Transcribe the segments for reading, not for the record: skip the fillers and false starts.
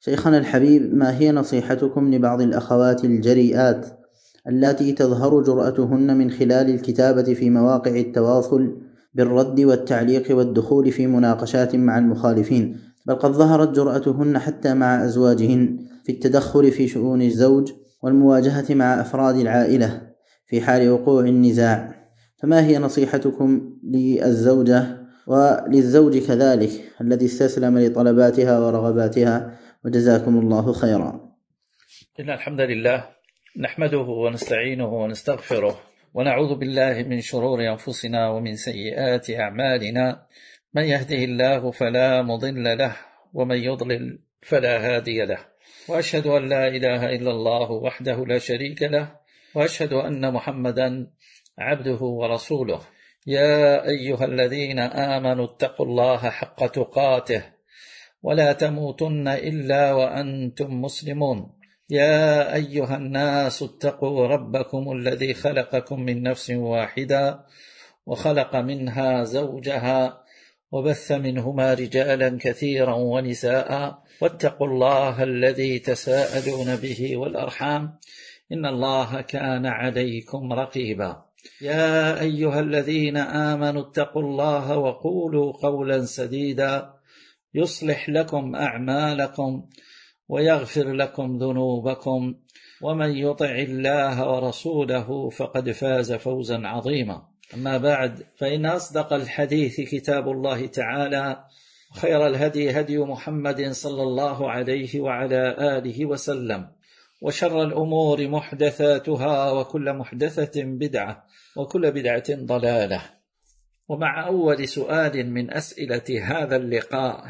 شيخنا الحبيب، ما هي نصيحتكم لبعض الأخوات الجريئات التي تظهر جرأتهن من خلال الكتابة في مواقع التواصل بالرد والتعليق والدخول في مناقشات مع المخالفين، بل قد ظهرت جرأتهن حتى مع أزواجهن في التدخل في شؤون الزوج والمواجهة مع أفراد العائلة في حال وقوع النزاع؟ فما هي نصيحتكم للزوجة وللزوج كذلك الذي استسلم لطلباتها ورغباتها؟ وجزاكم الله خيرا. إن الحمد لله نحمده ونستعينه ونستغفره ونعوذ بالله من شرور أنفسنا ومن سيئات أعمالنا، من يهده الله فلا مضل له ومن يضلل فلا هادي له، وأشهد أن لا إله إلا الله وحده لا شريك له، وأشهد أن محمدا عبده ورسوله. يا أيها الذين آمنوا اتقوا الله حق تقاته ولا تموتن إلا وأنتم مسلمون. يا أيها الناس اتقوا ربكم الذي خلقكم من نفس واحدة وخلق منها زوجها وبث منهما رجالا كثيرا ونساء، واتقوا الله الذي تساءلون به والأرحام إن الله كان عليكم رقيبا. يا أيها الذين آمنوا اتقوا الله وقولوا قولا سديدا يصلح لكم أعمالكم ويغفر لكم ذنوبكم، ومن يطع الله ورسوله فقد فاز فوزا عظيما. أما بعد، فإن أصدق الحديث كتاب الله تعالى، وخير الهدي هدي محمد صلى الله عليه وعلى آله وسلم، وشر الأمور محدثاتها وكل محدثة بدعة وكل بدعة ضلالة. ومع أول سؤال من أسئلة هذا اللقاء،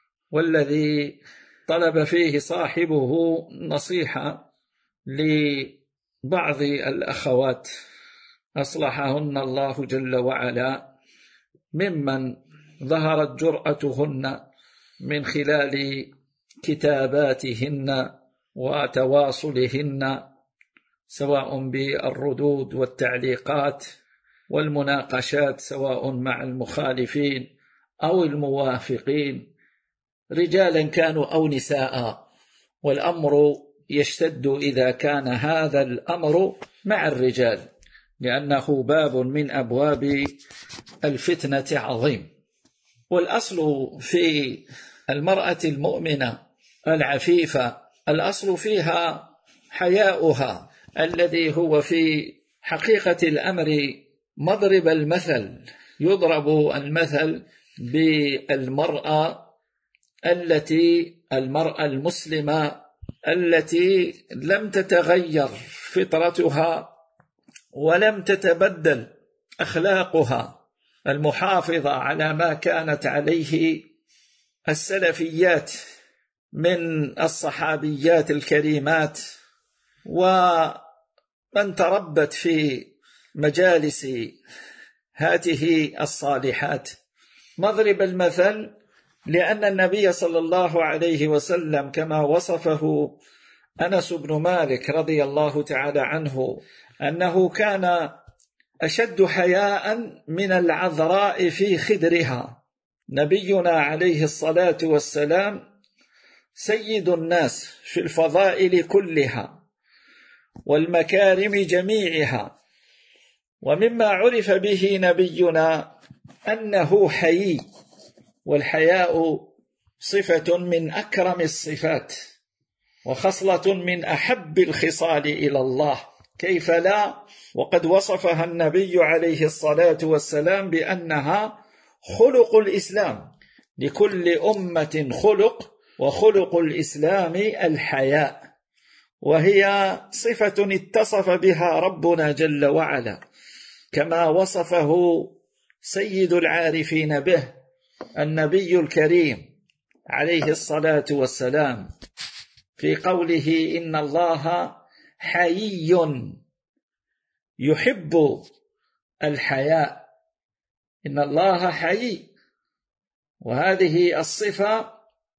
والذي طلب فيه صاحبه نصيحة لبعض الأخوات أصلحهن الله جل وعلا، ممن ظهرت جرأتهن من خلال كتاباتهن وتواصلهن، سواء بالردود والتعليقات والمناقشات، سواء مع المخالفين أو الموافقين، رجالا كانوا أو نساء. والأمر يشتد إذا كان هذا الأمر مع الرجال، لأنه باب من أبواب الفتنة عظيم. والأصل في المرأة المؤمنة العفيفة، الأصل فيها حياؤها، الذي هو في حقيقة الأمر مضرب المثل. يضرب المثل بالمرأة المرأة المسلمة التي لم تتغير فطرتها ولم تتبدل أخلاقها، المحافظة على ما كانت عليه السلفيات من الصحابيات الكريمات، ومن تربت في مجالس هاته الصالحات. مضرب المثل لأن النبي صلى الله عليه وسلم كما وصفه أنس بن مالك رضي الله تعالى عنه، أنه كان أشد حياء من العذراء في خدرها. نبينا عليه الصلاة والسلام سيد الناس في الفضائل كلها والمكارم جميعها، ومما عرف به نبينا أنه حيي، والحياء صفة من أكرم الصفات وخصلة من أحب الخصال إلى الله، كيف لا؟ وقد وصفها النبي عليه الصلاة والسلام بأنها خلق الإسلام، لكل أمة خلق، وخلق الإسلام الحياء، وهي صفة اتصف بها ربنا جل وعلا، كما وصفه سيد العارفين به النبي الكريم عليه الصلاة والسلام في قوله: إن الله حيي يحب الحياء. إن الله حيي، وهذه الصفة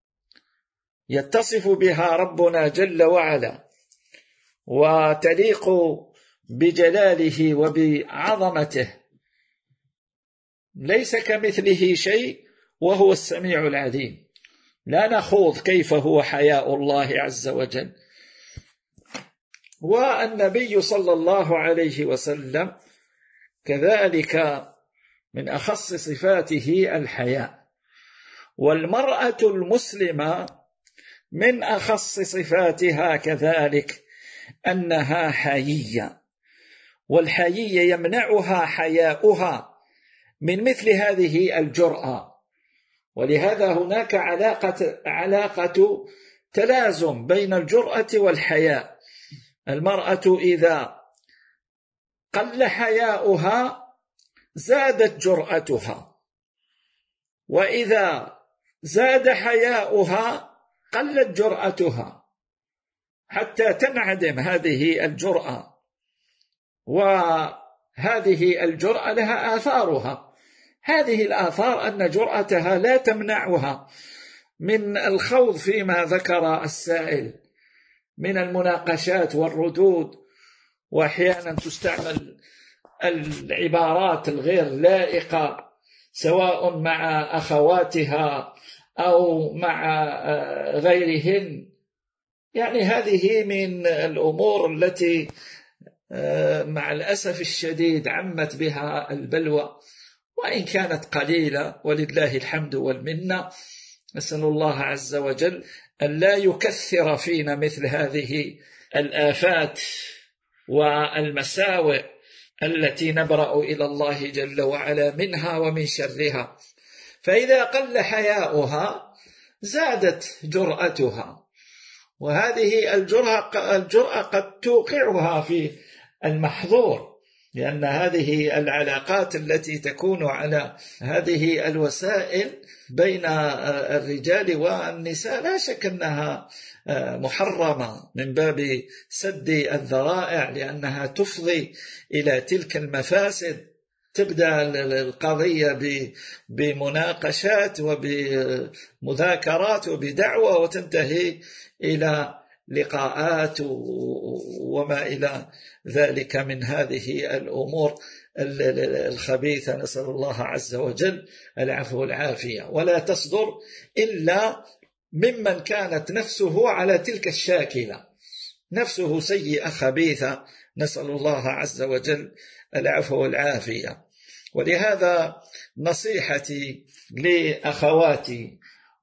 يتصف بها ربنا جل وعلا، وتليق بجلاله وبعظمته، ليس كمثله شيء وهو السميع العليم. لا نخوض كيف هو حياء الله عز وجل. والنبي صلى الله عليه وسلم كذلك من أخص صفاته الحياء. والمرأة المسلمة من أخص صفاتها كذلك أنها حيية، والحيية يمنعها حياؤها من مثل هذه الجرأة. ولهذا هناك علاقة تلازم بين الجرأة والحياء. المرأة إذا قل حياؤها زادت جرأتها، وإذا زاد حياؤها قلت جرأتها، حتى تنعدم هذه الجرأة. وهذه الجرأة لها آثارها. هذه الآثار أن جرأتها لا تمنعها من الخوض فيما ذكر السائل من المناقشات والردود، وأحيانا تستعمل العبارات الغير لائقة سواء مع أخواتها أو مع غيرهن. يعني هذه من الأمور التي مع الأسف الشديد عمت بها البلوى، وإن كانت قليلة ولله الحمد والمنة. نسأل الله عز وجل أن لا يكثر فينا مثل هذه الآفات والمساوئ التي نبرأ إلى الله جل وعلا منها ومن شرها. فإذا قل حياؤها زادت جرأتها، وهذه الجرأة قد توقعها في المحظور، لأن هذه العلاقات التي تكون على هذه الوسائل بين الرجال والنساء لا شك أنها محرمة من باب سد الذرائع، لأنها تفضي إلى تلك المفاسد. تبدأ القضية بمناقشات وبمذاكرات وبدعوة، وتنتهي إلى لقاءات وما إلى ذلك من هذه الأمور الخبيثة. نسأل الله عز وجل العفو والعافية. ولا تصدر إلا ممن كانت نفسه على تلك الشاكلة، نفسه سيئة خبيثة. نسأل الله عز وجل العفو والعافية. ولهذا نصيحتي لأخواتي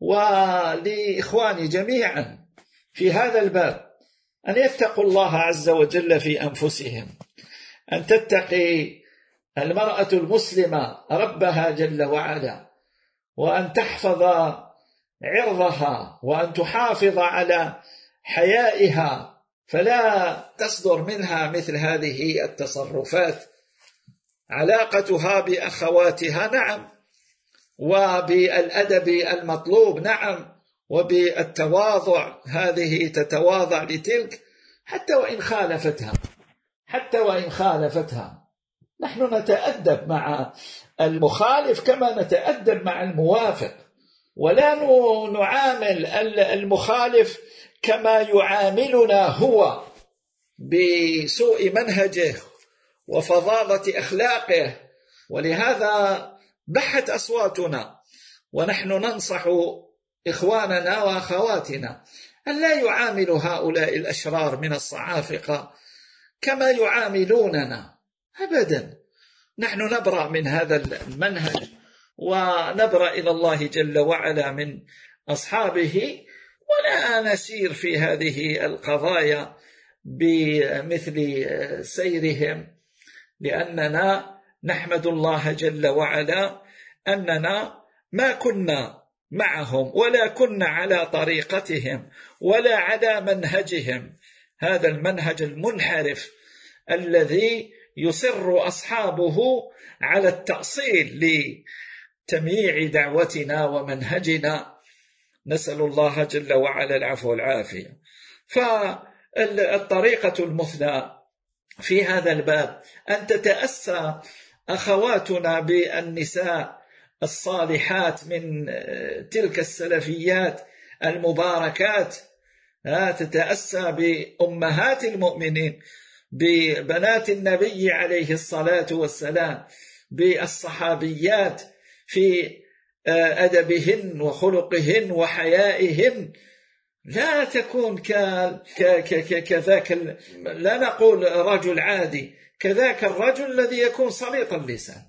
ولإخواني جميعا في هذا الباب أن يتقوا الله عز وجل في أنفسهم، أن تتقي المرأة المسلمة ربها جل وعلا، وأن تحفظ عرضها، وأن تحافظ على حيائها، فلا تصدر منها مثل هذه التصرفات. علاقتها بأخواتها نعم، وبالأدب المطلوب نعم، وبالتواضع، هذه تتواضع لتلك حتى وإن خالفتها. نحن نتأدب مع المخالف كما نتأدب مع الموافق، ولا نعامل المخالف كما يعاملنا هو بسوء منهجه وفظاظة أخلاقه. ولهذا بحت أصواتنا ونحن ننصح إخواننا وأخواتنا أن لا يعاملوا هؤلاء الأشرار من الصعافقة كما يعاملوننا أبدا. نحن نبرأ من هذا المنهج، ونبرأ إلى الله جل وعلا من أصحابه، ولا نسير في هذه القضايا بمثل سيرهم، لأننا نحمد الله جل وعلا أننا ما كنا معهم ولا كنا على طريقتهم ولا على منهجهم، هذا المنهج المنحرف الذي يصر أصحابه على التأصيل لتمييع دعوتنا ومنهجنا. نسأل الله جل وعلا العفو والعافية. فالطريقة المثلى في هذا الباب أن تتأسى أخواتنا بالنساء الصالحات من تلك السلفيات المباركات، تتأسى بأمهات المؤمنين، ببنات النبي عليه الصلاة والسلام، بالصحابيات، في أدبهن وخلقهن وحيائهن، لا تكون كذاك، لا نقول رجل عادي، كذاك الرجل الذي يكون سليط اللسان،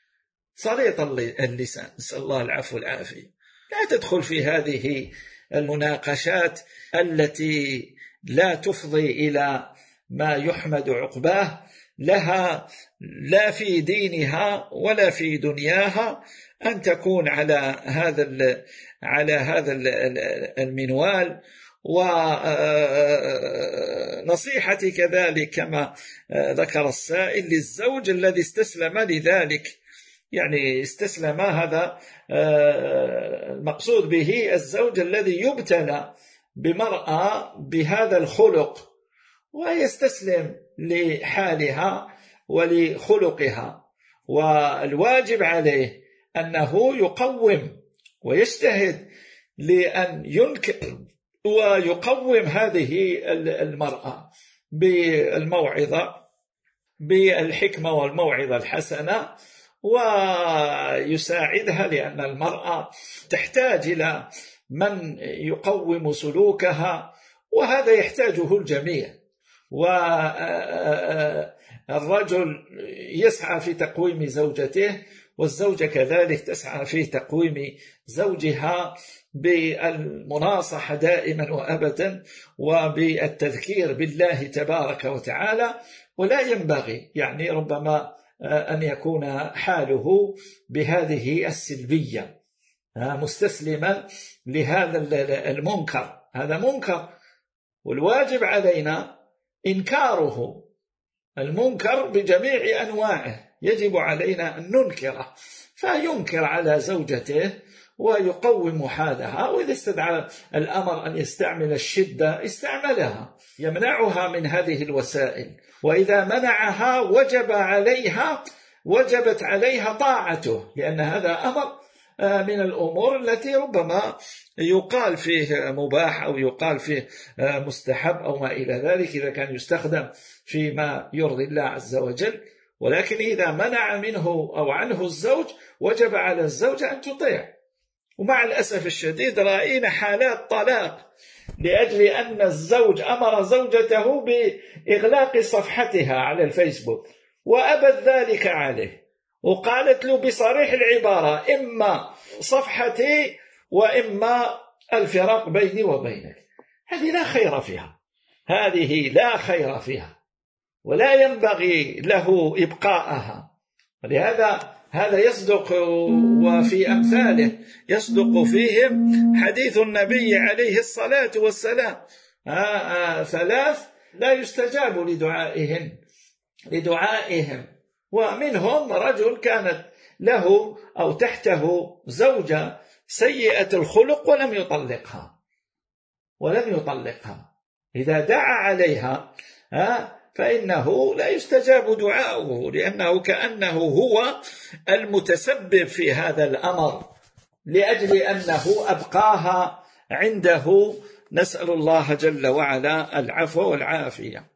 نسأل الله العفو والعافية. لا تدخل في هذه المناقشات التي لا تفضي إلى ما يحمد عقباه لها، لا في دينها ولا في دنياها، أن تكون على هذا المنوال. ونصيحتي كذلك كما ذكر السائل للزوج الذي استسلم لذلك، يعني استسلم، هذا المقصود به الزوج الذي يبتلى بمرأة بهذا الخلق ويستسلم لحالها ولخلقها، والواجب عليه أنه يقوم ويجتهد لأن ينكر ويقوم هذه المرأة بالموعظة، بالحكمة والموعظة الحسنة، ويساعدها، لأن المرأة تحتاج إلى من يقوم سلوكها، وهذا يحتاجه الجميع. والرجل يسعى في تقويم زوجته، والزوجة كذلك تسعى في تقويم زوجها بالمناصحة دائما وأبدا، وبالتذكير بالله تبارك وتعالى. ولا ينبغي يعني ربما أن يكون حاله بهذه السلبية، مستسلما لهذا المنكر، هذا منكر، والواجب علينا إنكاره، المنكر بجميع أنواعه يجب علينا أن ننكره، فينكر على زوجته ويقوم حالها، وإذا استدعى الأمر أن يستعمل الشدة استعملها، يمنعها من هذه الوسائل، وإذا منعها وجبت عليها طاعته، لأن هذا أمر من الأمور التي ربما يقال فيه مباح أو يقال فيه مستحب أو ما إلى ذلك، إذا كان يستخدم فيما يرضي الله عز وجل. ولكن إذا منع منه أو عنه الزوج وجب على الزوجة أن تطيع. ومع الأسف الشديد رأينا حالات طلاق لأجل أن الزوج أمر زوجته بإغلاق صفحتها على الفيسبوك وأبت ذلك عليه، وقالت له بصريح العبارة: إما صفحتي وإما الفراق بيني وبينك. هذه لا خير فيها، هذه لا خير فيها، ولا ينبغي له إبقاءها. ولهذا هذا يصدق، وفي أمثاله يصدق فيهم حديث النبي عليه الصلاة والسلام: ثلاث لا يستجاب لدعائهم، ومنهم رجل كانت له أو تحته زوجة سيئة الخلق ولم يطلقها، إذا دعا عليها فإنه لا يستجاب دعاؤه، لأنه كأنه هو المتسبب في هذا الأمر لأجل أنه أبقاها عنده. نسأل الله جل وعلا العفو والعافية.